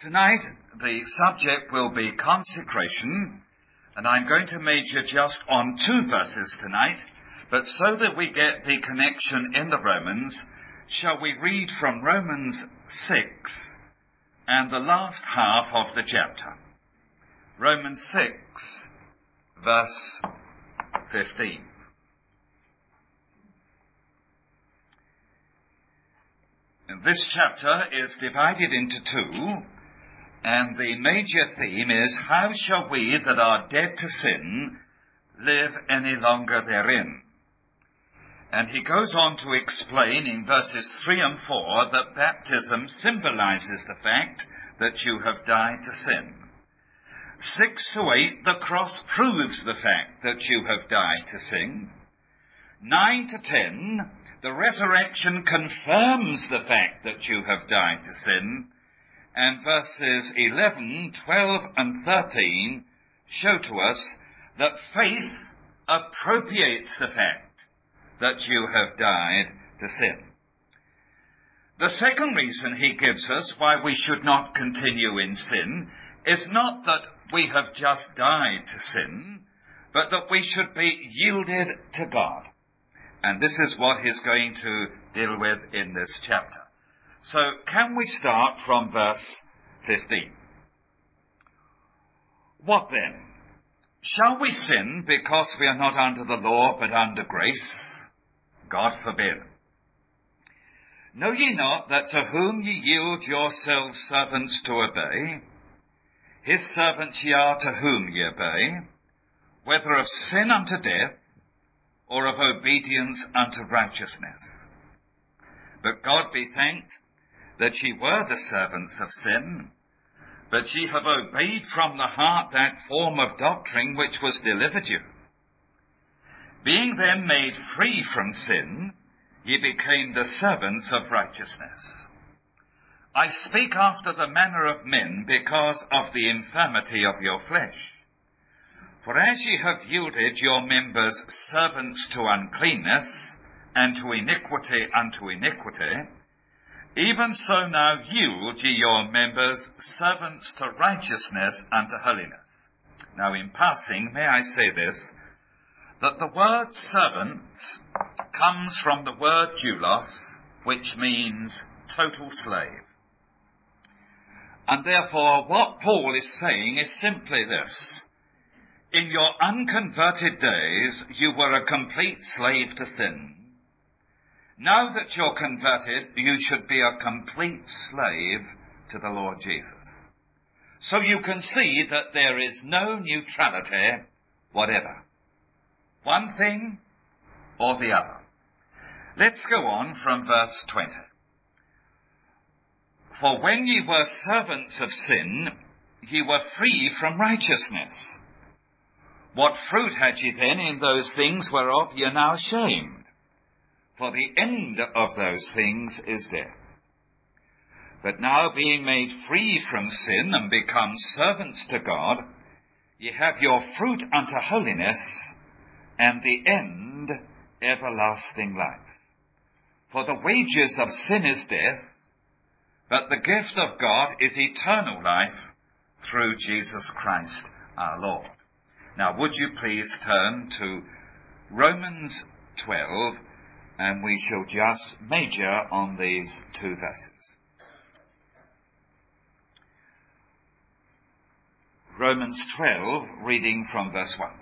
Tonight, the subject will be consecration, and I'm going to major just on 2 verses tonight, but so that we get the connection in the Romans, shall we read from Romans 6 and the last half of the chapter. Romans 6, verse 15. And this chapter is divided into 2. And the major theme is, how shall we that are dead to sin live any longer therein? And he goes on to explain in verses 3 and 4 that baptism symbolizes the fact that you have died to sin. 6 to 8, the cross proves the fact that you have died to sin. 9 to 10, the resurrection confirms the fact that you have died to sin. And verses 11, 12 and 13 show to us that faith appropriates the fact that you have died to sin. The second reason he gives us why we should not continue in sin is not that we have just died to sin, but that we should be yielded to God. And this is what he's going to deal with in this chapter. So, can we start from verse 15? What then? Shall we sin because we are not under the law but under grace? God forbid. Know ye not that to whom ye yield yourselves servants to obey, his servants ye are to whom ye obey, whether of sin unto death, or of obedience unto righteousness? But God be thanked, that ye were the servants of sin, but ye have obeyed from the heart that form of doctrine which was delivered you. Being then made free from sin, ye became the servants of righteousness. I speak after the manner of men because of the infirmity of your flesh. For as ye have yielded your members servants to uncleanness, and to iniquity unto iniquity, even so now yield ye your members servants to righteousness unto holiness. Now in passing, may I say this, that the word servants comes from the word doulos, which means total slave. And therefore what Paul is saying is simply this: in your unconverted days you were a complete slave to sin. Now that you're converted, you should be a complete slave to the Lord Jesus. So you can see that there is no neutrality whatever. One thing or the other. Let's go on from verse 20. For when ye were servants of sin, ye were free from righteousness. What fruit had ye then in those things whereof ye are now ashamed? For the end of those things is death. But now being made free from sin and become servants to God, ye have your fruit unto holiness, and the end everlasting life. For the wages of sin is death, but the gift of God is eternal life through Jesus Christ our Lord. Now would you please turn to Romans 12, and we shall just major on these 2 verses. Romans 12, reading from verse 1.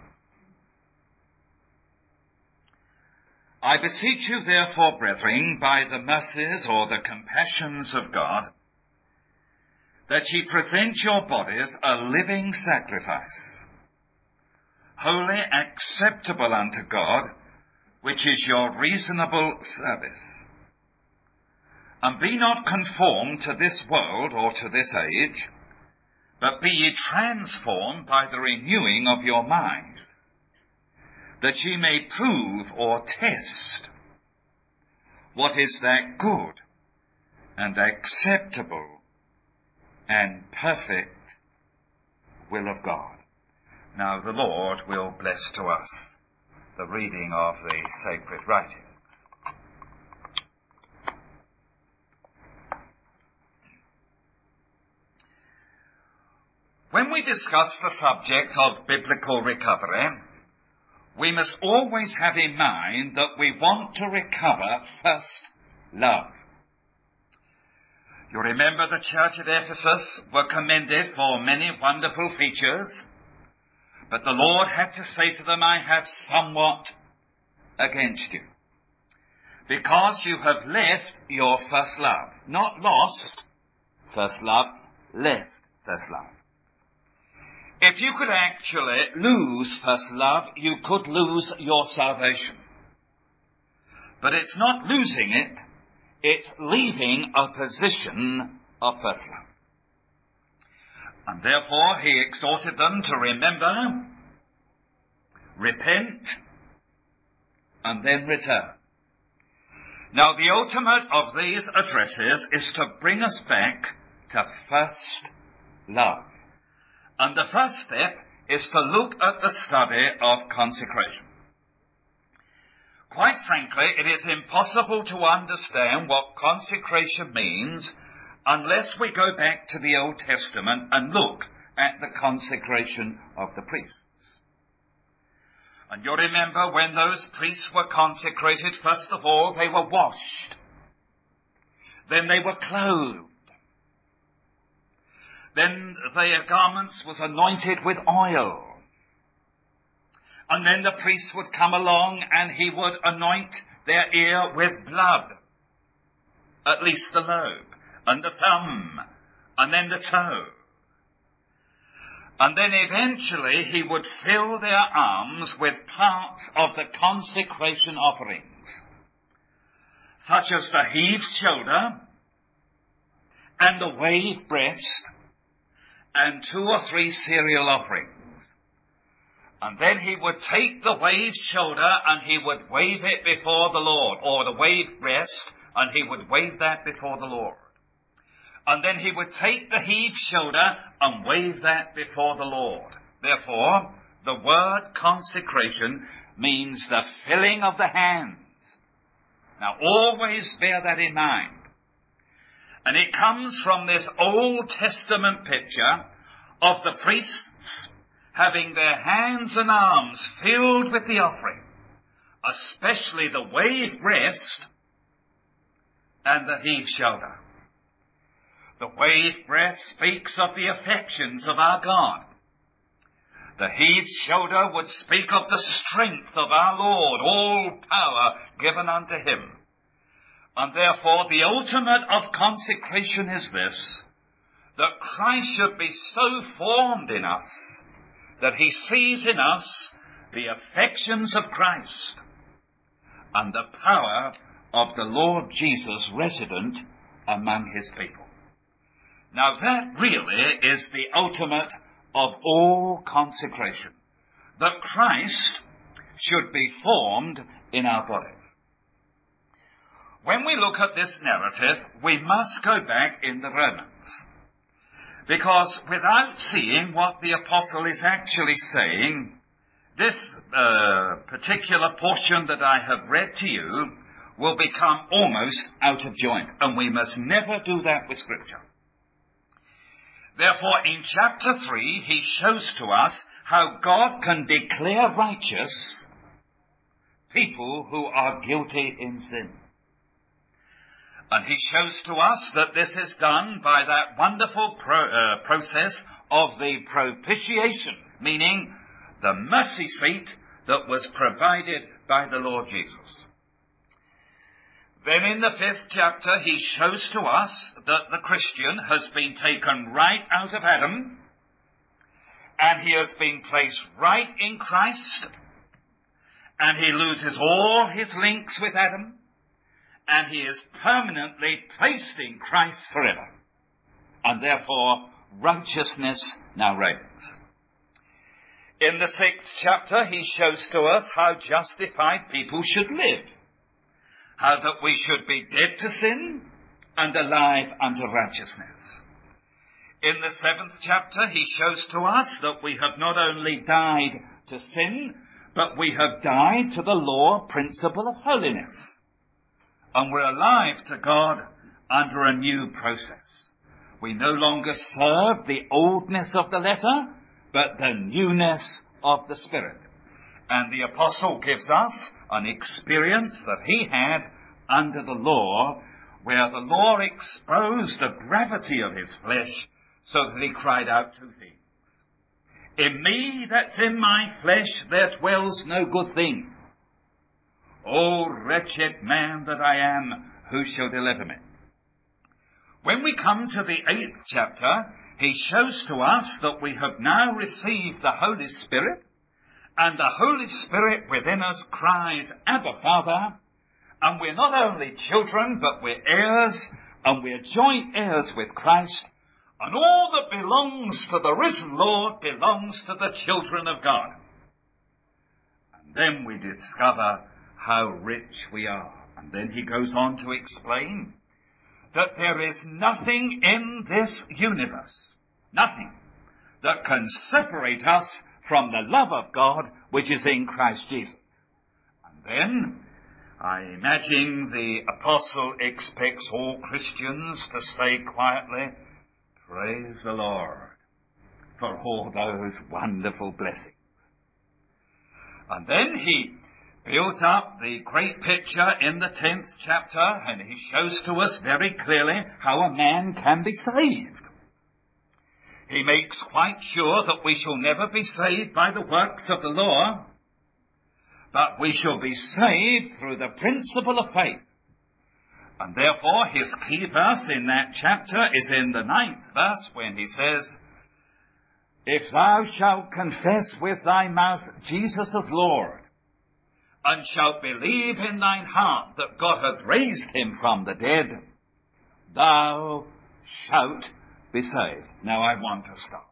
I beseech you therefore, brethren, by the mercies or the compassions of God, that ye present your bodies a living sacrifice, wholly acceptable unto God, which is your reasonable service. And be not conformed to this world or to this age, but be ye transformed by the renewing of your mind, that ye may prove or test what is that good and acceptable and perfect will of God. Now the Lord will bless to us the reading of the sacred writings. When we discuss the subject of biblical recovery, we must always have in mind that we want to recover first love. You remember the church at Ephesus were commended for many wonderful features, but the Lord had to say to them, I have somewhat against you, because you have left your first love. Not lost first love, left first love. If you could actually lose first love, you could lose your salvation. But it's not losing it, it's leaving a position of first love. And therefore he exhorted them to remember, repent, and then return. Now the ultimate of these addresses is to bring us back to first love. And the first step is to look at the study of consecration. Quite frankly, it is impossible to understand what consecration means unless we go back to the Old Testament and look at the consecration of the priests. And you remember when those priests were consecrated, first of all, they were washed. Then they were clothed. Then their garments was anointed with oil. And then the priest would come along and he would anoint their ear with blood. At least the lobe, and the thumb, and then the toe. And then eventually he would fill their arms with parts of the consecration offerings, such as the heaved shoulder, and the waved breast, and 2 or 3 cereal offerings. And then he would take the waved shoulder and he would wave it before the Lord, or the waved breast, and he would wave that before the Lord. And then he would take the heaved shoulder and wave that before the Lord. Therefore, the word consecration means the filling of the hands. Now always bear that in mind. And it comes from this Old Testament picture of the priests having their hands and arms filled with the offering, especially the waved breast and the heaved shoulder. The waved breast speaks of the affections of our God. The heaved shoulder would speak of the strength of our Lord, all power given unto him. And therefore the ultimate of consecration is this, that Christ should be so formed in us that he sees in us the affections of Christ and the power of the Lord Jesus resident among his people. Now that really is the ultimate of all consecration, that Christ should be formed in our bodies. When we look at this narrative, we must go back in the Romans. Because without seeing what the apostle is actually saying, this particular portion that I have read to you will become almost out of joint. And we must never do that with Scripture. Therefore, in chapter 3, he shows to us how God can declare righteous people who are guilty in sin. And he shows to us that this is done by that wonderful process of the propitiation, meaning the mercy seat that was provided by the Lord Jesus. Then in the 5th chapter, he shows to us that the Christian has been taken right out of Adam, and he has been placed right in Christ, and he loses all his links with Adam, and he is permanently placed in Christ forever. And therefore, righteousness now reigns. In the 6th chapter, he shows to us how justified people should live. How that we should be dead to sin and alive unto righteousness. In the 7th chapter, he shows to us that we have not only died to sin, but we have died to the law principle of holiness. And we're alive to God under a new process. We no longer serve the oldness of the letter, but the newness of the Spirit. And the apostle gives us an experience that he had under the law, where the law exposed the gravity of his flesh, so that he cried out two things. In me, that's in my flesh, there dwells no good thing. O wretched man that I am, who shall deliver me? When we come to the 8th chapter, he shows to us that we have now received the Holy Spirit, and the Holy Spirit within us cries, Abba, Father, and we're not only children, but we're heirs, and we're joint heirs with Christ, and all that belongs to the risen Lord belongs to the children of God. And then we discover how rich we are. And then he goes on to explain that there is nothing in this universe, nothing, that can separate us from the love of God which is in Christ Jesus. And then I imagine the apostle expects all Christians to say quietly, praise the Lord for all those wonderful blessings. And then he built up the great picture in the 10th chapter, and he shows to us very clearly how a man can be saved. He makes quite sure that we shall never be saved by the works of the law, but we shall be saved through the principle of faith. And therefore his key verse in that chapter is in the 9th verse, when he says, if thou shalt confess with thy mouth Jesus is Lord, and shalt believe in thine heart that God hath raised him from the dead, thou shalt be saved. Now I want to stop.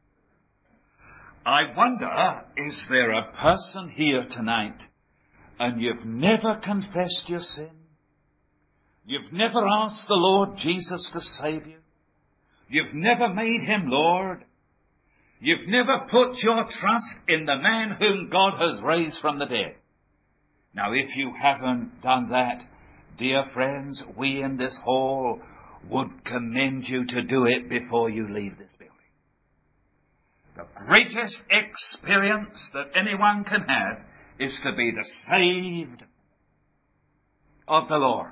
I wonder, is there a person here tonight and you've never confessed your sin? You've never asked the Lord Jesus to save you? You've never made him Lord? You've never put your trust in the man whom God has raised from the dead? Now, if you haven't done that, dear friends, we in this hall would commend you to do it before you leave this building. The greatest experience that anyone can have is to be the saved of the Lord.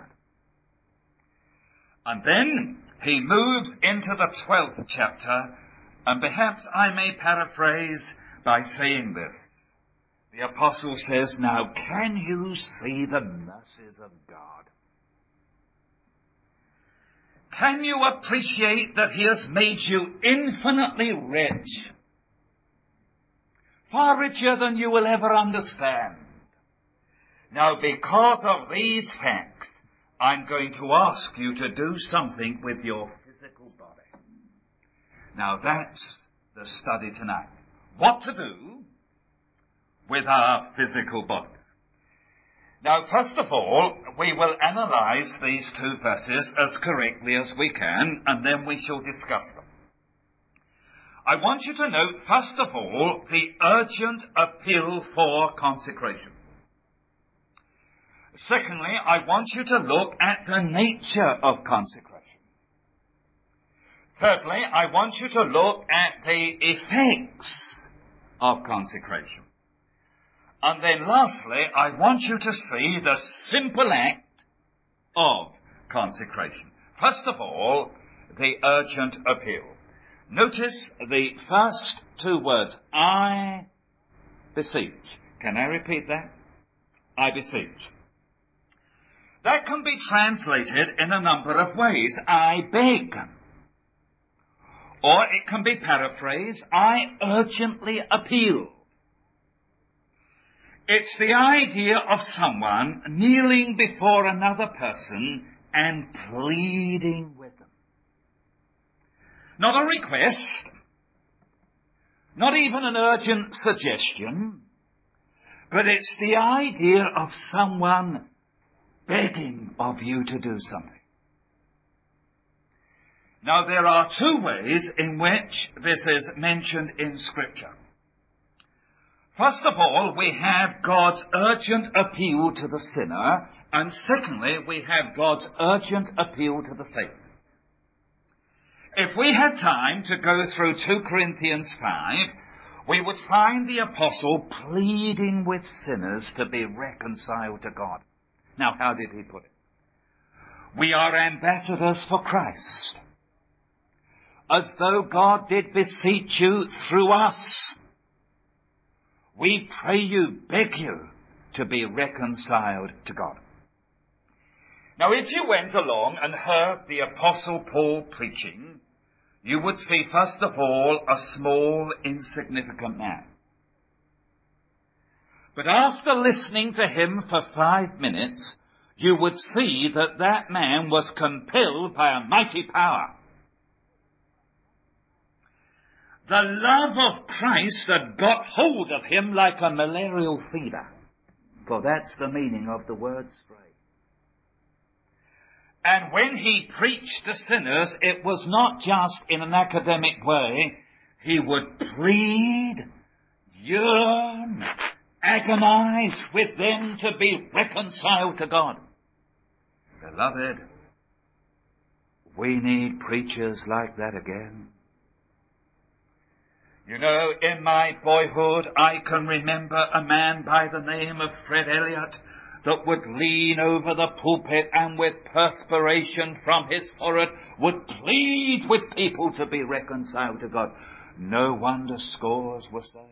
And then he moves into the 12th chapter, and perhaps I may paraphrase by saying this. The apostle says, now can you see the mercies of God? Can you appreciate that he has made you infinitely rich? Far richer than you will ever understand. Now, because of these facts, I'm going to ask you to do something with your physical body. Now, that's the study tonight. What to do with our physical bodies. Now, first of all, we will analyze these two verses as correctly as we can, and then we shall discuss them. I want you to note, first of all, the urgent appeal for consecration. Secondly, I want you to look at the nature of consecration. Thirdly, I want you to look at the effects of consecration. And then lastly, I want you to see the simple act of consecration. First of all, the urgent appeal. Notice the first two words, I beseech. Can I repeat that? I beseech. That can be translated in a number of ways. I beg. Or it can be paraphrased, I urgently appeal. It's the idea of someone kneeling before another person and pleading with them. Not a request, not even an urgent suggestion, but it's the idea of someone begging of you to do something. Now, there are two ways in which this is mentioned in Scripture. First of all, we have God's urgent appeal to the sinner, and secondly, we have God's urgent appeal to the saint. If we had time to go through 2 Corinthians 5, we would find the apostle pleading with sinners to be reconciled to God. Now, how did he put it? We are ambassadors for Christ, as though God did beseech you through us. We pray you, beg you, to be reconciled to God. Now, if you went along and heard the Apostle Paul preaching, you would see, first of all, a small, insignificant man. But after listening to him for 5 minutes, you would see that that man was compelled by a mighty power. The love of Christ had got hold of him like a malarial fever. For that's the meaning of the word spray. And when he preached to sinners, it was not just in an academic way. He would plead, yearn, agonize with them to be reconciled to God. Beloved, we need preachers like that again. You know, in my boyhood, I can remember a man by the name of Fred Elliott that would lean over the pulpit and with perspiration from his forehead would plead with people to be reconciled to God. No wonder scores were saved.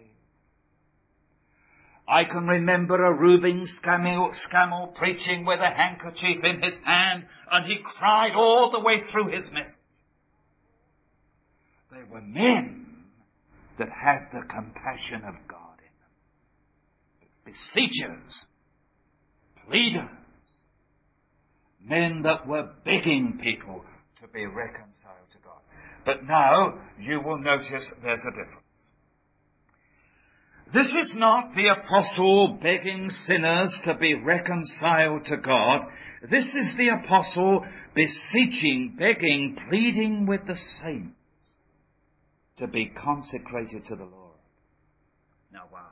I can remember a Reuben Scammell preaching with a handkerchief in his hand, and he cried all the way through his message. They were men that had the compassion of God in them. Beseechers, pleaders, men that were begging people to be reconciled to God. But now you will notice there's a difference. This is not the apostle begging sinners to be reconciled to God. This is the apostle beseeching, begging, pleading with the saints to be consecrated to the Lord. Now why?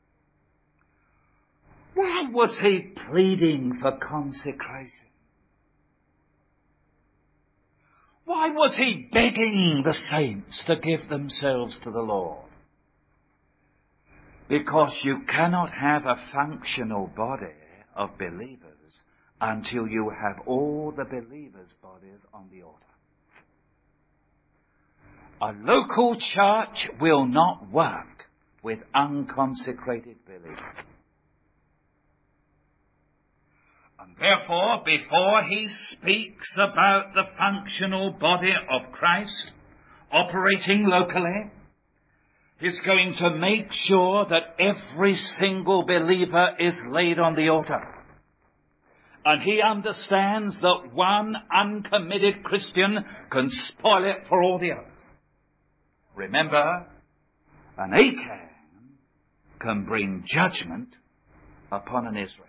Why was he pleading for consecration? Why was he begging the saints to give themselves to the Lord? Because you cannot have a functional body of believers until you have all the believers' bodies on the altar. A local church will not work with unconsecrated believers. And therefore, before he speaks about the functional body of Christ operating locally, he's going to make sure that every single believer is laid on the altar. And he understands that one uncommitted Christian can spoil it for all the others. Remember, an Achan can bring judgment upon an Israel.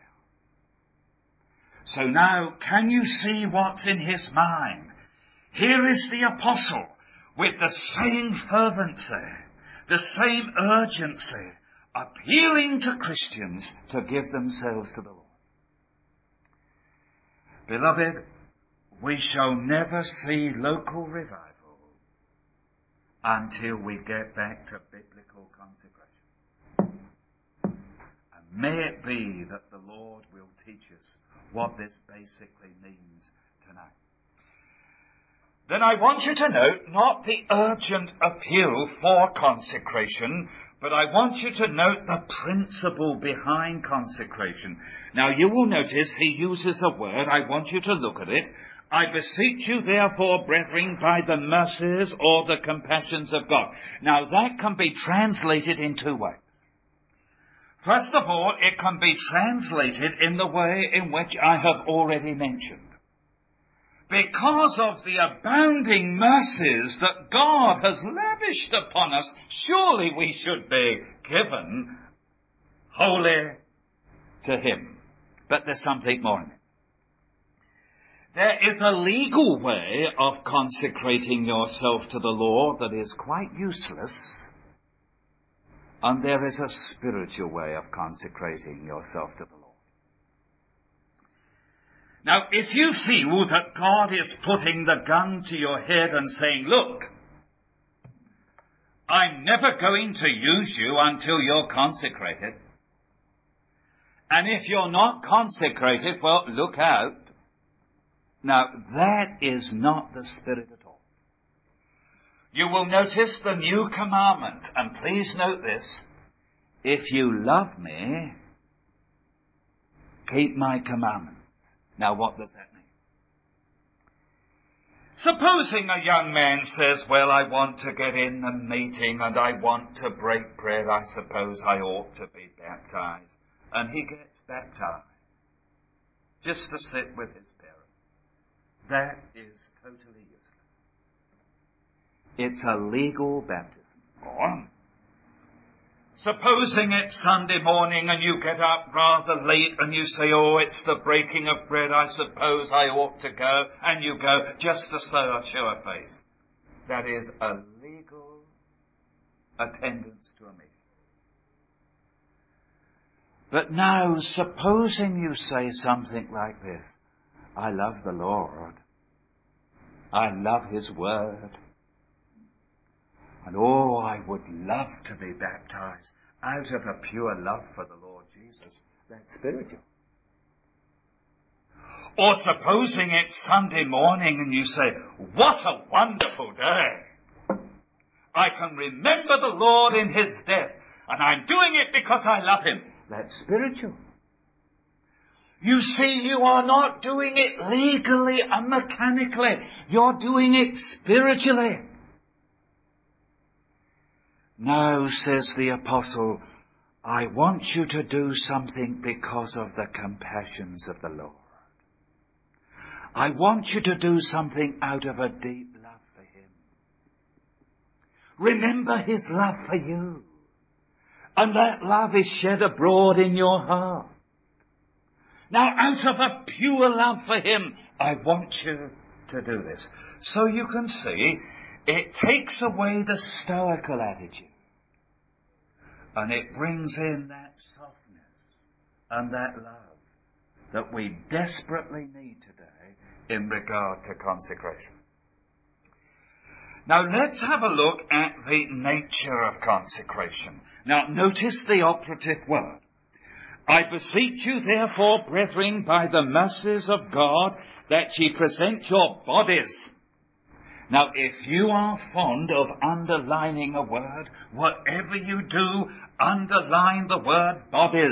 So now, can you see what's in his mind? Here is the apostle with the same fervency, the same urgency, appealing to Christians to give themselves to the Lord. Beloved, we shall never see local revival until we get back to biblical consecration. And may it be that the Lord will teach us what this basically means tonight. Then I want you to note not the urgent appeal for consecration, but I want you to note the principle behind consecration. Now you will notice he uses a word. I want you to look at it. I beseech you therefore, brethren, by the mercies or the compassions of God. Now that can be translated in 2 ways. First of all, it can be translated in the way in which I have already mentioned. Because of the abounding mercies that God has lavished upon us, surely we should be given wholly to him. But there's something more in it. There is a legal way of consecrating yourself to the Lord that is quite useless. And there is a spiritual way of consecrating yourself to the Lord. Now, if you feel that God is putting the gun to your head and saying, look, I'm never going to use you until you're consecrated. And if you're not consecrated, well, look out. Now, that is not the Spirit at all. You will notice the new commandment, and please note this, if you love me, keep my commandments. Now, what does that mean? Supposing a young man says, well, I want to get in the meeting and I want to break bread, I suppose I ought to be baptized. And he gets baptized just to sit with his parents. That is totally useless. It's a legal baptism. Or, supposing it's Sunday morning and you get up rather late and you say, oh, it's the breaking of bread, I suppose I ought to go. And you go just to show a face. That is a legal attendance to a meeting. But now, supposing you say something like this, I love the Lord. I love His Word. And oh, I would love to be baptized out of a pure love for the Lord Jesus. That's spiritual. Or supposing it's Sunday morning and you say, what a wonderful day. I can remember the Lord in His death and I'm doing it because I love Him. That's spiritual. You see, you are not doing it legally and mechanically. You're doing it spiritually. Now, says the apostle, I want you to do something because of the compassions of the Lord. I want you to do something out of a deep love for Him. Remember His love for you. And that love is shed abroad in your heart. Now, out of a pure love for Him, I want you to do this. So you can see, it takes away the stoical attitude. And it brings in that softness and that love that we desperately need today in regard to consecration. Now let's have a look at the nature of consecration. Now notice the operative word. I beseech you therefore, brethren, by the mercies of God, that ye present your bodies. Now, if you are fond of underlining a word, whatever you do, underline the word bodies.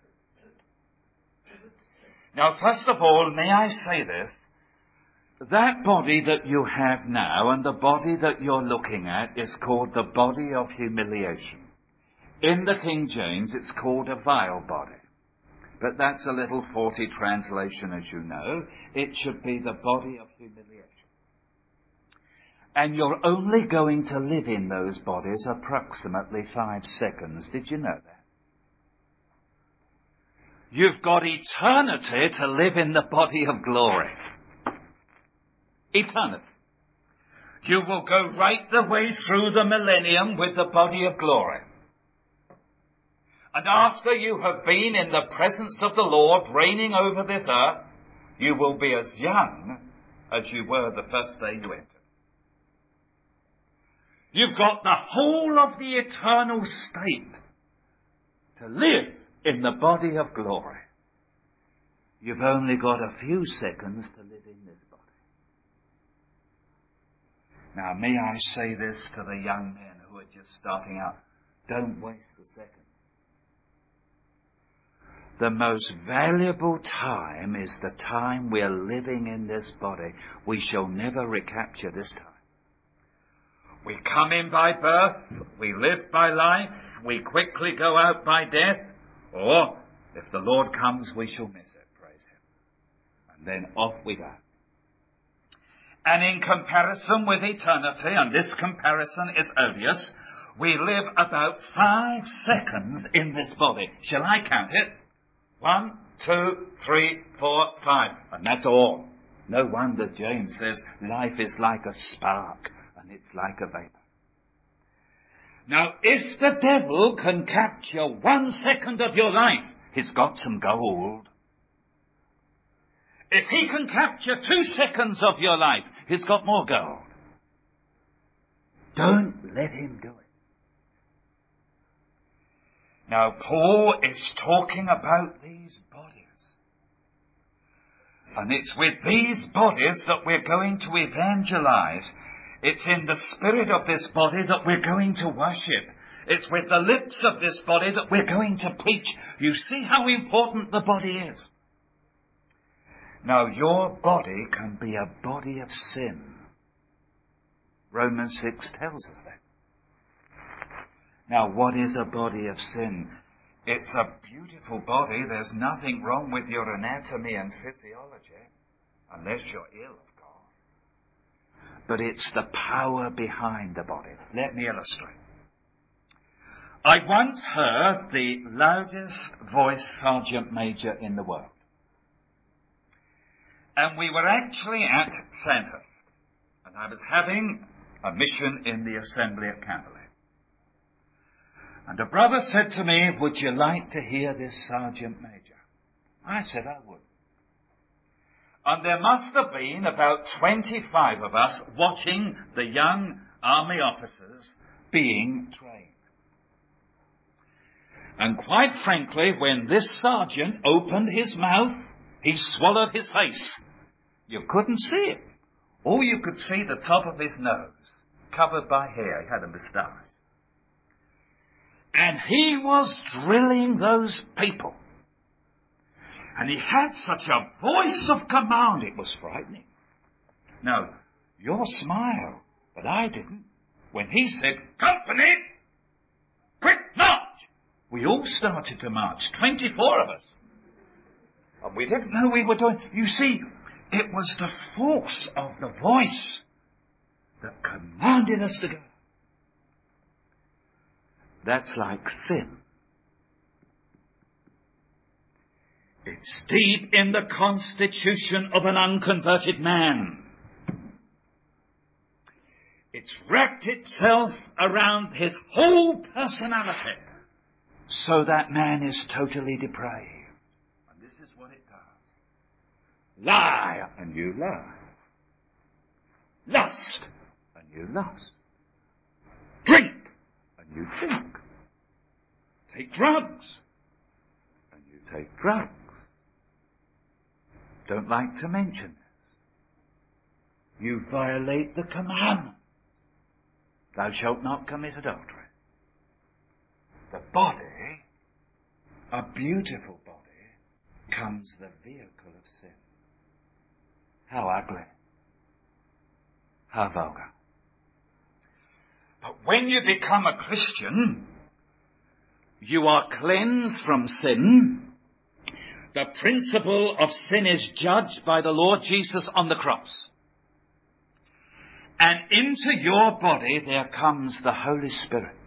Now, first of all, may I say this? That body that you have now and the body that you're looking at is called the body of humiliation. In the King James, it's called a vile body. But that's a little faulty translation, as you know. It should be the body of humiliation. And you're only going to live in those bodies approximately 5 seconds. Did you know that? You've got eternity to live in the body of glory. Eternity. You will go right the way through the millennium with the body of glory. And after you have been in the presence of the Lord reigning over this earth, you will be as young as you were the first day you entered. You've got the whole of the eternal state to live in the body of glory. You've only got a few seconds to live in this body. Now, may I say this to the young men who are just starting out? Don't waste a second. The most valuable time is the time we're living in this body. We shall never recapture this time. We come in by birth, we live by life, we quickly go out by death, or if the Lord comes, we shall miss it, praise Him. And then off we go. And in comparison with eternity, and this comparison is odious, we live about 5 seconds in this body. Shall I count it? 1, 2, 3, 4, 5. And that's all. No wonder James says life is like a spark. And it's like a vapor. Now, if the devil can capture 1 second of your life, he's got some gold. If he can capture 2 seconds of your life, he's got more gold. Don't let him do it. Now, Paul is talking about these bodies. And it's with these bodies that we're going to evangelize. It's in the spirit of this body that we're going to worship. It's with the lips of this body that we're going to preach. You see how important the body is. Now, your body can be a body of sin. Romans 6 tells us that. Now, what is a body of sin? It's a beautiful body. There's nothing wrong with your anatomy and physiology, unless you're ill, of course. But it's the power behind the body. Let me illustrate. I once heard the loudest voice sergeant major in the world. And we were actually at Sandhurst. And I was having a mission in the Assembly at Camberley. And a brother said to me, would you like to hear this sergeant major? I said I would. And there must have been about 25 of us watching the young army officers being trained. And quite frankly, when this sergeant opened his mouth, he swallowed his face. You couldn't see it. All you could see the top of his nose, covered by hair. He had a moustache. And he was drilling those people. And he had such a voice of command, it was frightening. Now, you'll smile, but I didn't. When he said, company, quick march! We all started to march, 24 of us. And we didn't know we were doing. You see, it was the force of the voice that commanded us to go. That's like sin. It's deep in the constitution of an unconverted man. It's wrapped itself around his whole personality, so that man is totally depraved. And this is what it does. Lie, and you lie. Lust, and you lust. Drink, and you drink. Take drugs, and you take drugs. Don't like to mention this. You violate the commandment. Thou shalt not commit adultery. The body, a beautiful body, becomes the vehicle of sin. How ugly. How vulgar. But when you become a Christian, you are cleansed from sin. The principle of sin is judged by the Lord Jesus on the cross. And into your body there comes the Holy Spirit.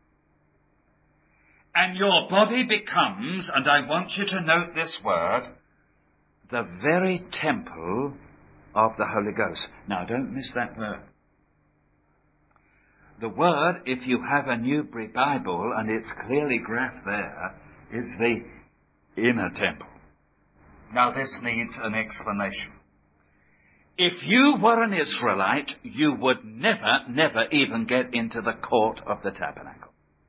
And your body becomes, and I want you to note this word, the very temple of the Holy Ghost. Now don't miss that word. The word, if you have a Newbury Bible, and it's clearly graphed there, is the inner temple. Now this needs an explanation. If you were an Israelite, you would never even get into the court of the tabernacle.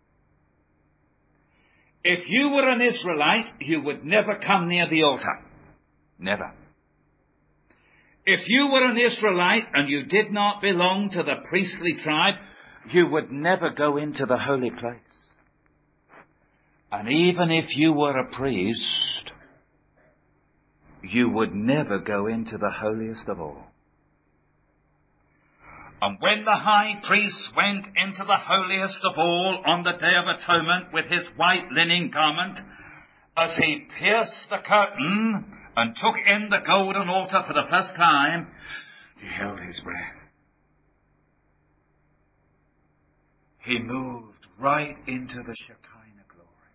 If you were an Israelite, you would never come near the altar. Never. If you were an Israelite and you did not belong to the priestly tribe, you would never go into the holy place. And even if you were a priest, you would never go into the holiest of all. And when the high priest went into the holiest of all on the Day of Atonement with his white linen garment, as he pierced the curtain and took in the golden altar for the first time, he held his breath. He moved right into the Shekinah glory.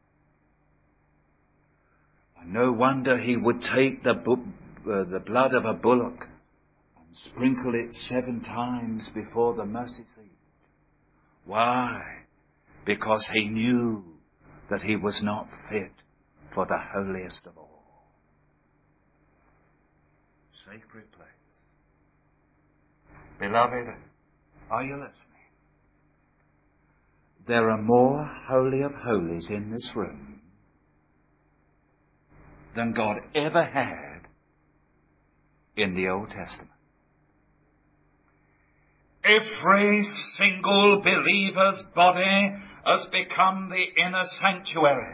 And no wonder he would take the blood of a bullock and sprinkle it 7 times before the mercy seat. Why? Because he knew that he was not fit for the holiest of all. sacred place. Beloved, are you listening? There are more holy of holies in this room than God ever had in the Old Testament. Every single believer's body has become the inner sanctuary.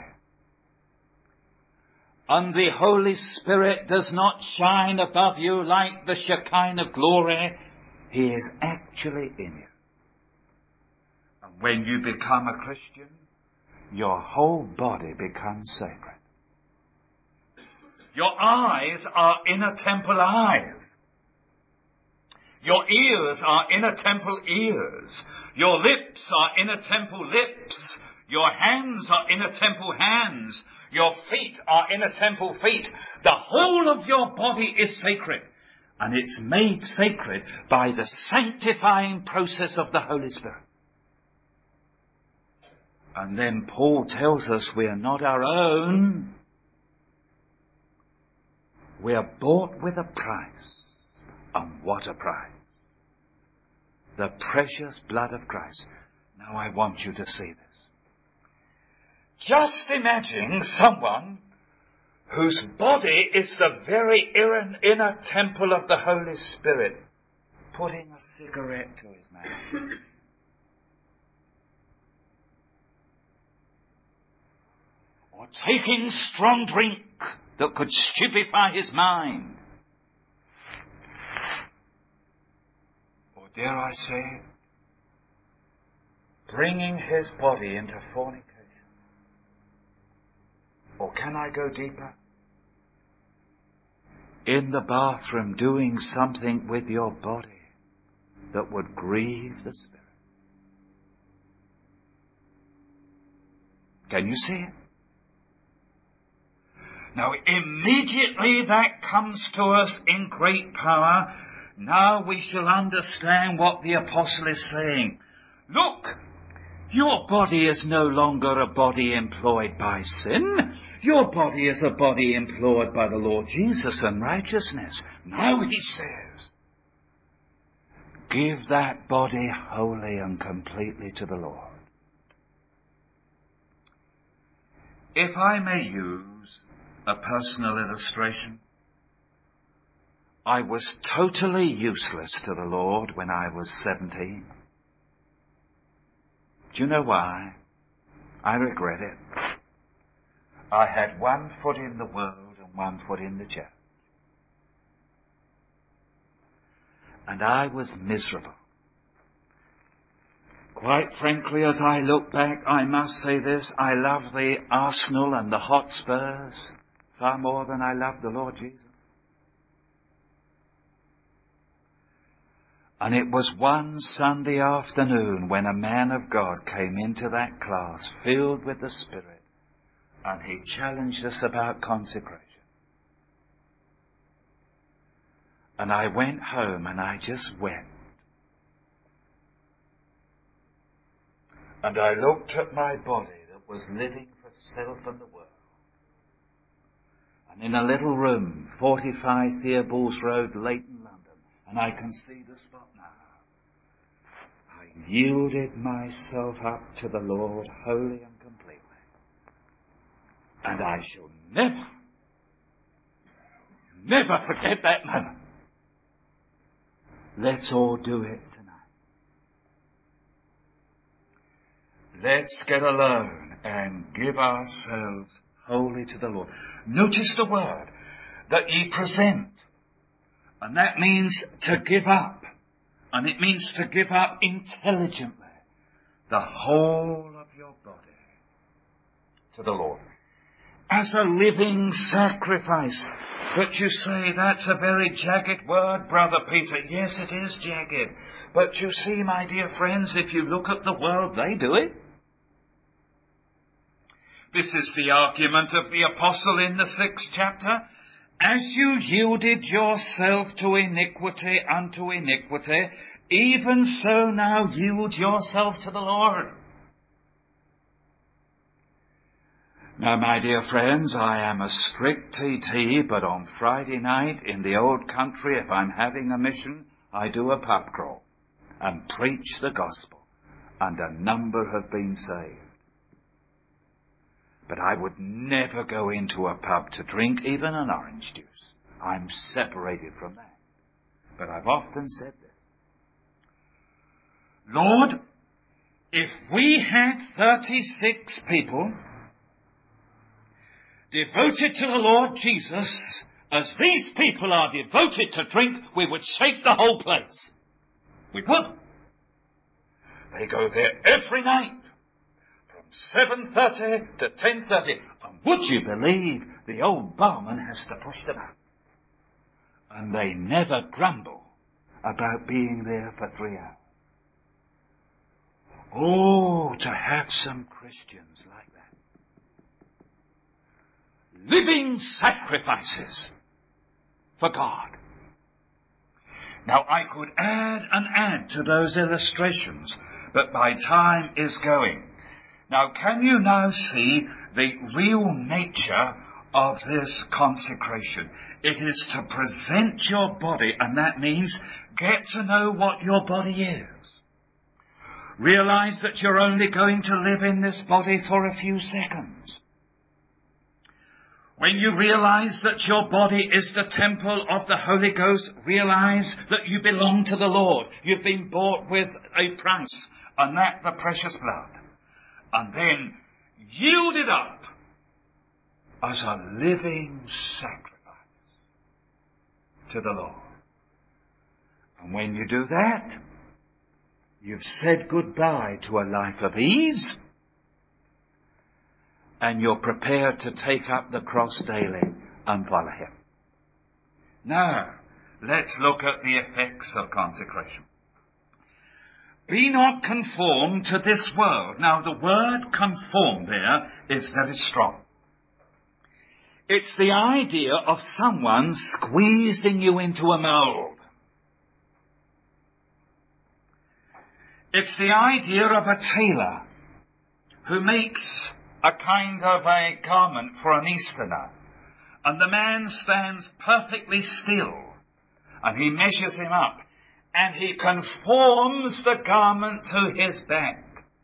And the Holy Spirit does not shine above you like the Shekinah glory. He is actually in you. And when you become a Christian, your whole body becomes sacred. Your eyes are inner temple eyes. Your ears are inner temple ears. Your lips are inner temple lips. Your hands are inner temple hands. Your feet are inner temple feet. The whole of your body is sacred. And it's made sacred by the sanctifying process of the Holy Spirit. And then Paul tells us we are not our own. We are bought with a price. And what a price. The precious blood of Christ. Now I want you to see this. Just imagine someone whose body is the very inner temple of the Holy Spirit putting a cigarette to his mouth. Or taking strong drink that could stupefy his mind. Or dare I say, bringing his body into fornication. Or can I go deeper? In the bathroom doing something with your body that would grieve the Spirit. Can you see it? Now immediately that comes to us in great power. Now we shall understand what the apostle is saying. Look, your body is no longer a body employed by sin. Your body is a body employed by the Lord Jesus and righteousness. Now he says, give that body wholly and completely to the Lord. If I may use a personal illustration, I was totally useless to the Lord when I was 17. Do you know why? I regret it. I had 1 foot in the world and 1 foot in the church. And I was miserable. Quite frankly, as I look back, I must say this. I love the Arsenal and the Hotspurs far more than I love the Lord Jesus. And it was one Sunday afternoon when a man of God came into that class filled with the Spirit, and he challenged us about consecration. And I went home and I just wept. And I looked at my body that was living for self and the world. And in a little room, 45 Theobald's Road, Leighton, London, and I can see the spot now. I yielded myself up to the Lord wholly and completely. And I shall never forget that moment. Let's all do it tonight. Let's get alone and give ourselves wholly to the Lord. Notice the word that ye present. And that means to give up. And it means to give up intelligently the whole of your body to the Lord. As a living sacrifice. But you say, that's a very jagged word, Brother Peter. Yes, it is jagged. But you see, my dear friends, if you look at the world, they do it. This is the argument of the apostle in the 6th chapter. As you yielded yourself to iniquity unto iniquity, even so now yield yourself to the Lord. Now, my dear friends, I am a strict TT, but on Friday night in the old country, if I'm having a mission, I do a pub crawl and preach the gospel, and a number have been saved. But I would never go into a pub to drink even an orange juice. I'm separated from that. But I've often said this. Lord, if we had 36 people devoted to the Lord Jesus, as these people are devoted to drink, we would shake the whole place. We would. They go there every night from 7:30 to 10:30. And would you believe the old barman has to push them out? And they never grumble about being there for 3 hours. Oh, to have some Christians like that. Living sacrifices for God. Now, I could add and add to those illustrations, but my time is going. Now, can you now see the real nature of this consecration? It is to present your body, and that means get to know what your body is. Realize that you're only going to live in this body for a few seconds. When you realize that your body is the temple of the Holy Ghost, realize that you belong to the Lord. You've been bought with a price, and that the precious blood. And then yield it up as a living sacrifice to the Lord. And when you do that, you've said goodbye to a life of ease, and you're prepared to take up the cross daily and follow Him. Now, let's look at the effects of consecration. Be not conformed to this world. Now, the word conform there is very strong. It's the idea of someone squeezing you into a mold. It's the idea of a tailor who makes a kind of a garment for an Easterner, and the man stands perfectly still, and he measures him up, and he conforms the garment to his back.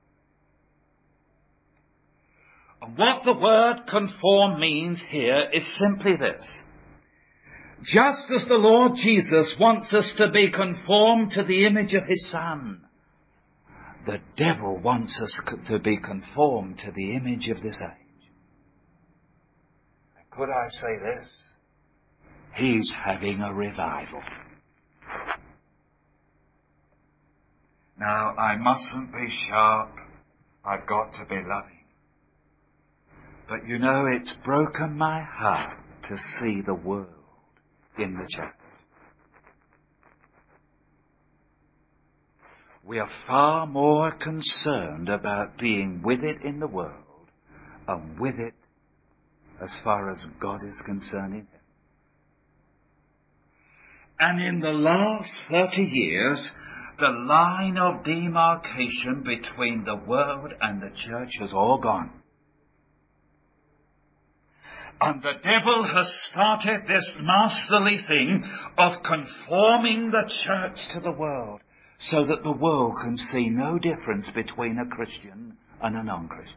And what the word conform means here is simply this. Just as the Lord Jesus wants us to be conformed to the image of His Son, the devil wants us to be conformed to the image of this age. And could I say this? He's having a revival. Now, I mustn't be sharp. I've got to be loving. But you know, it's broken my heart to see the world in the church. We are far more concerned about being with it in the world and with it as far as God is concerned in it. And in the last 30 years, the line of demarcation between the world and the church has all gone. And the devil has started this masterly thing of conforming the church to the world, so that the world can see no difference between a Christian and a non-Christian.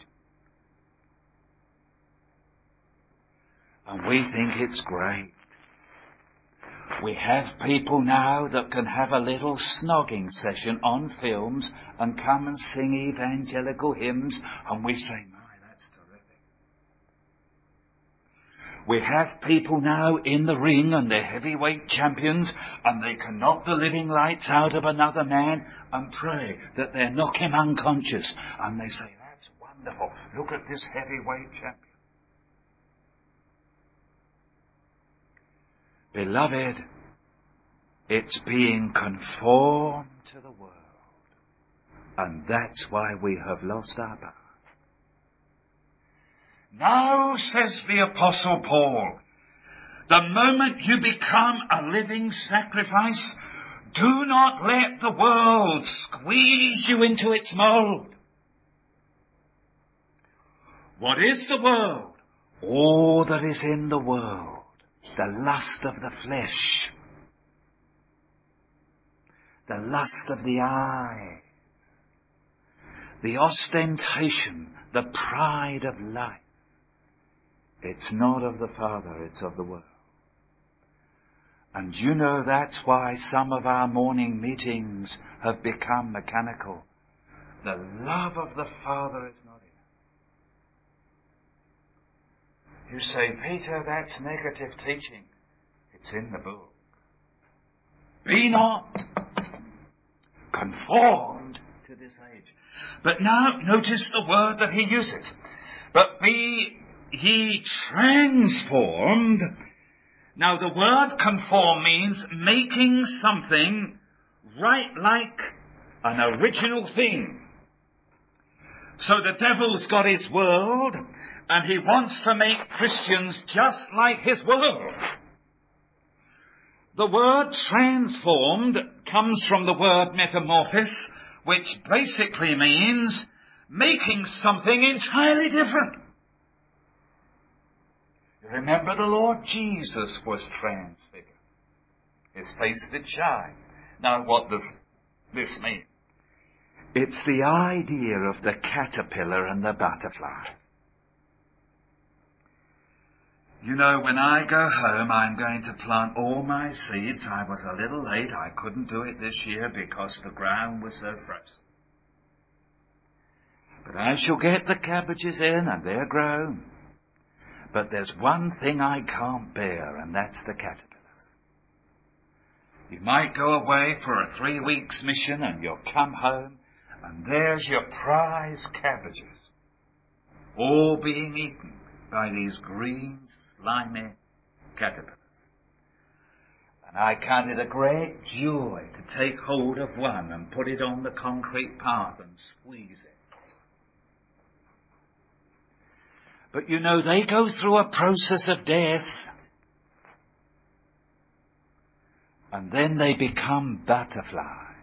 And we think it's great. We have people now that can have a little snogging session on films and come and sing evangelical hymns, and we say, my, that's terrific. We have people now in the ring, and they're heavyweight champions, and they can knock the living lights out of another man and pray that they knock him unconscious. And they say, that's wonderful. Look at this heavyweight champion. Beloved, it's being conformed to the world. And that's why we have lost our path. Now, says the Apostle Paul, the moment you become a living sacrifice, do not let the world squeeze you into its mold. What is the world? All that is in the world. The lust of the flesh. The lust of the eyes. The ostentation, the pride of life. It's not of the Father, it's of the world. And you know that's why some of our morning meetings have become mechanical. The love of the Father is not in us. You say, Peter, that's negative teaching. It's in the book. Be not conformed to this age. But now notice the word that he uses. But be ye transformed. Now the word conform means making something right like an original thing. So the devil's got his world and he wants to make Christians just like his world. The word transformed comes from the word metamorphosis, which basically means making something entirely different. Remember, the Lord Jesus was transfigured. His face did shine. Now, what does this mean? It's the idea of the caterpillar and the butterfly. You know, when I go home, I'm going to plant all my seeds. I was a little late. I couldn't do it this year because the ground was so frozen. But I shall get the cabbages in and they're grown. But there's one thing I can't bear, and that's the caterpillars. You might go away for a 3 weeks mission and you'll come home and there's your prize cabbages, all being eaten by these green, slimy caterpillars. And I count it a great joy to take hold of one and put it on the concrete path and squeeze it. But you know, they go through a process of death. And then they become butterflies.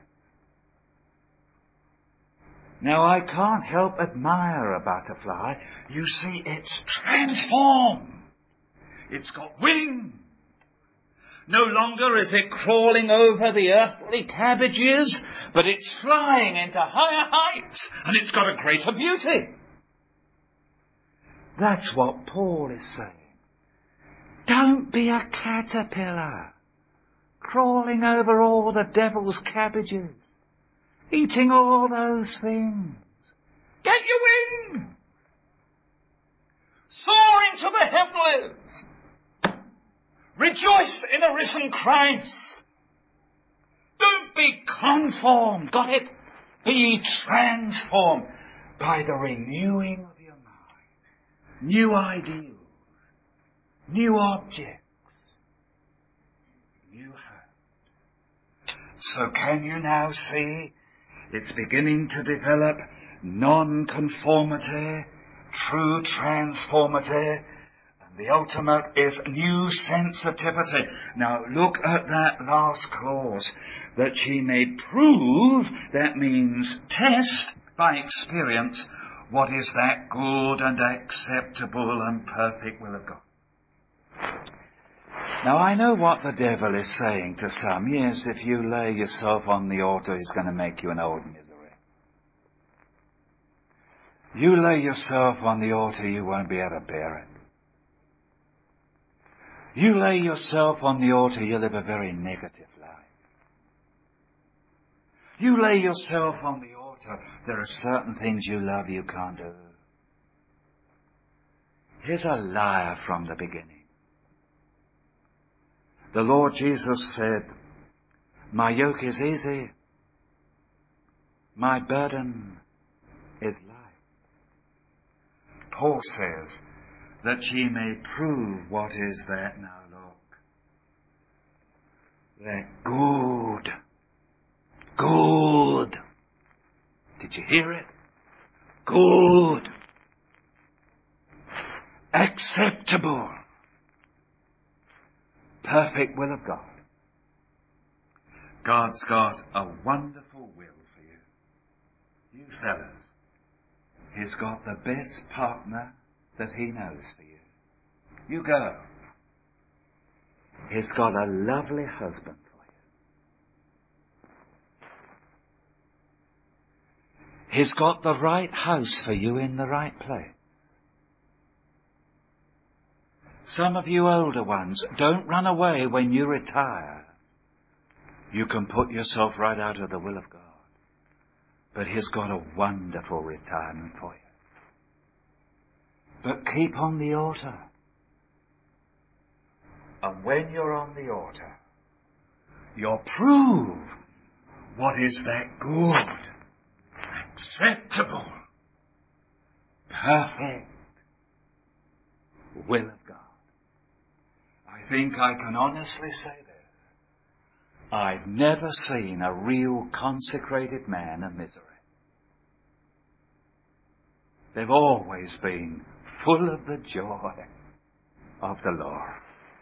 Now, I can't help admire a butterfly. You see, it's transformed. It's got wings. No longer is it crawling over the earthly cabbages, but it's flying into higher heights, and it's got a greater beauty. That's what Paul is saying. Don't be a caterpillar, crawling over all the devil's cabbages, eating all those things. Get your wings! Soar into the heavens! Rejoice in a risen Christ! Don't be conformed, got it? Be transformed by the renewing of your mind. New ideals, new objects, new hopes. So can you now see it's beginning to develop non-conformity, true transformity, and the ultimate is new sensitivity. Now look at that last clause, that ye may prove, that means test by experience, what is that good and acceptable and perfect will of God. Now I know what the devil is saying to some. Yes, if you lay yourself on the altar, he's going to make you an old misery. You lay yourself on the altar, you won't be able to bear it. You lay yourself on the altar, you live a very negative life. You lay yourself on the altar, there are certain things you love you can't do. Here's a liar from the beginning. The Lord Jesus said, my yoke is easy, my burden is light. Paul says that ye may prove what is that. Now look, that good. Did you hear it? Good. Acceptable. Perfect will of God. God's got a wonderful will for you. You fellas. He's got the best partner that he knows for you. You girls, he's got a lovely husband for you. He's got the right house for you in the right place. Some of you older ones, don't run away when you retire. You can put yourself right out of the will of God. But he's got a wonderful retirement for you. But keep on the altar. And when you're on the altar, you'll prove what is that good, acceptable, perfect will of God. I think I can honestly say this. I've never seen a real consecrated man in misery. They've always been full of the joy of the Lord.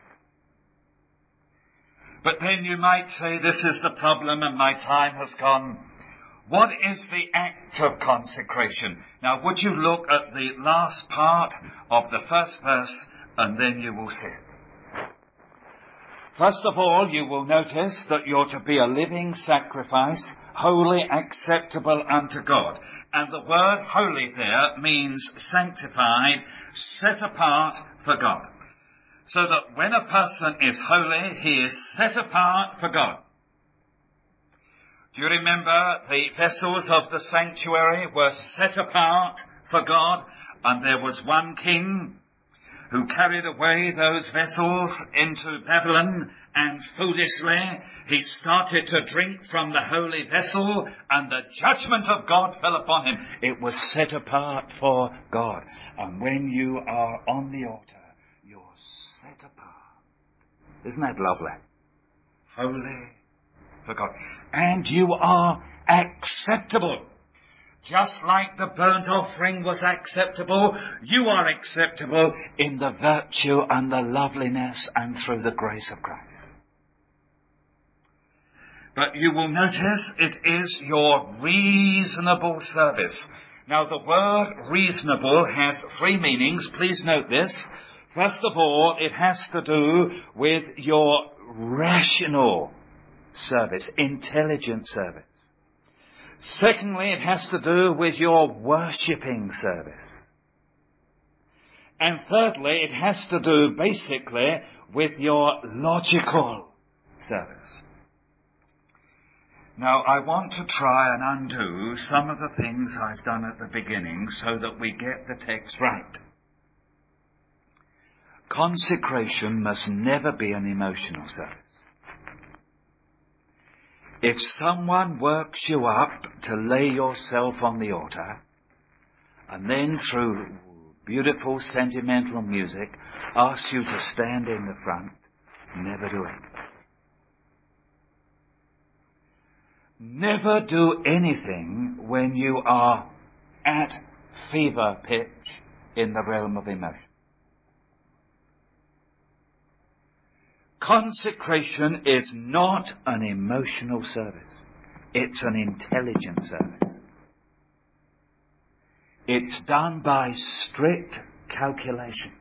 But then you might say, this is the problem and my time has gone. What is the act of consecration? Now, would you look at the last part of the first verse and then you will see it. First of all, you will notice that you're to be a living sacrifice, holy, acceptable unto God. And the word holy there means sanctified, set apart for God. So that when a person is holy, he is set apart for God. Do you remember the vessels of the sanctuary were set apart for God? And there was one king who carried away those vessels into Babylon, and foolishly he started to drink from the holy vessel, and the judgment of God fell upon him. It was set apart for God. And when you are on the altar, you're set apart. Isn't that lovely? Holy for God. And you are acceptable. Just like the burnt offering was acceptable, you are acceptable in the virtue and the loveliness and through the grace of Christ. But you will notice it is your reasonable service. Now the word reasonable has three meanings. Please note this. First of all, it has to do with your rational service, intelligent service. Secondly, it has to do with your worshipping service. And thirdly, it has to do basically with your logical service. Now, I want to try and undo some of the things I've done at the beginning so that we get the text right. Consecration must never be an emotional service. If someone works you up to lay yourself on the altar, and then through beautiful sentimental music asks you to stand in the front, never do it. Never do anything when you are at fever pitch in the realm of emotion. Consecration is not an emotional service. It's an intelligent service. It's done by strict calculation.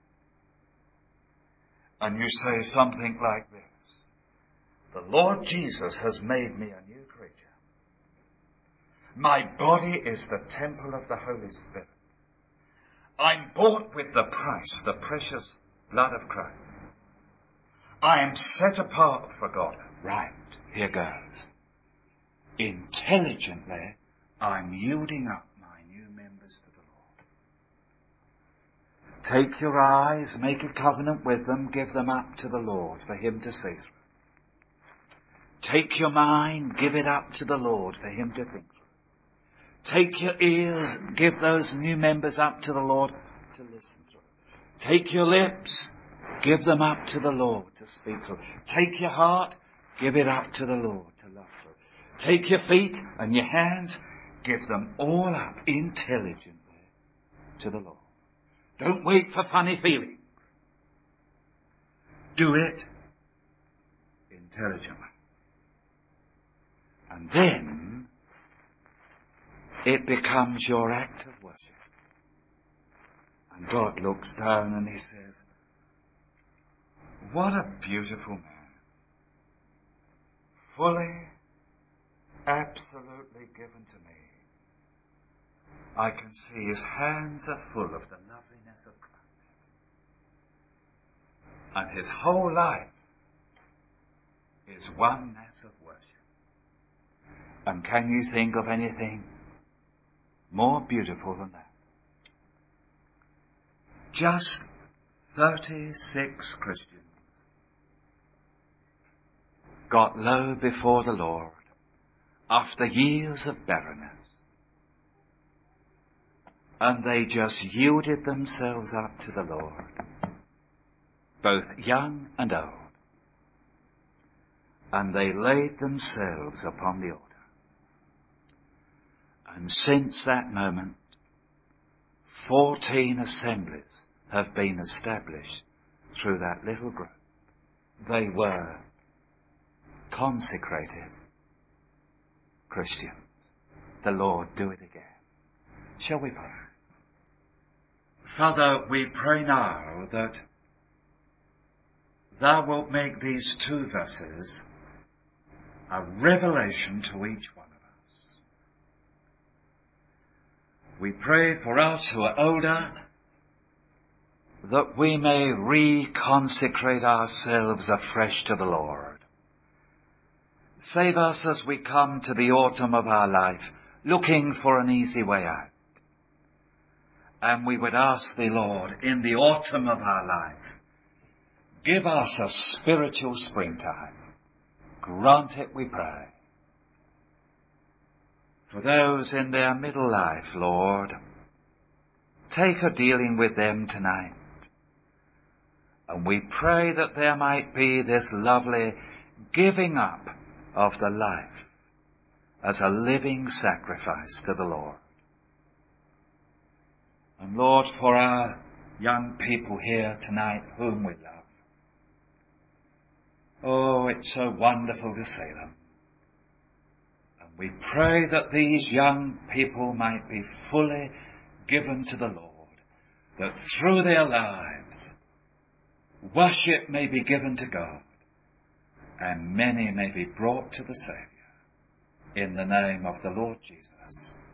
And you say something like this: the Lord Jesus has made me a new creature. My body is the temple of the Holy Spirit. I'm bought with the price, the precious blood of Christ. I am set apart for God. Right, here goes. Intelligently, I'm yielding up my new members to the Lord. Take your eyes, make a covenant with them, give them up to the Lord for Him to see through. Take your mind, give it up to the Lord for Him to think through. Take your ears, give those new members up to the Lord to listen through. Take your lips, give them up to the Lord to speak through. Take your heart, give it up to the Lord to love through. Take your feet and your hands, give them all up intelligently to the Lord. Don't wait for funny feelings. Do it intelligently. And then it becomes your act of worship. And God looks down and he says, what a beautiful man. Fully, absolutely given to me. I can see his hands are full of the loveliness of Christ. And his whole life is one mass of worship. And can you think of anything more beautiful than that? Just 36 Christians got low before the Lord after years of barrenness. And they just yielded themselves up to the Lord, both young and old. And they laid themselves upon the altar. And since that moment, 14 assemblies have been established through that little group. They were consecrated Christians. The Lord do it again. Shall we pray? Father, we pray now that Thou wilt make these 2 verses a revelation to each one of us. We pray for us who are older, that we may reconsecrate ourselves afresh to the Lord. Save us as we come to the autumn of our life, looking for an easy way out. And we would ask Thee, Lord, in the autumn of our life, give us a spiritual springtime. Grant it, we pray. For those in their middle life, Lord, take a dealing with them tonight. And we pray that there might be this lovely giving up of the life as a living sacrifice to the Lord. And Lord, for our young people here tonight whom we love, oh, it's so wonderful to see them. And we pray that these young people might be fully given to the Lord, that through their lives worship may be given to God, and many may be brought to the Saviour. In the name of the Lord Jesus.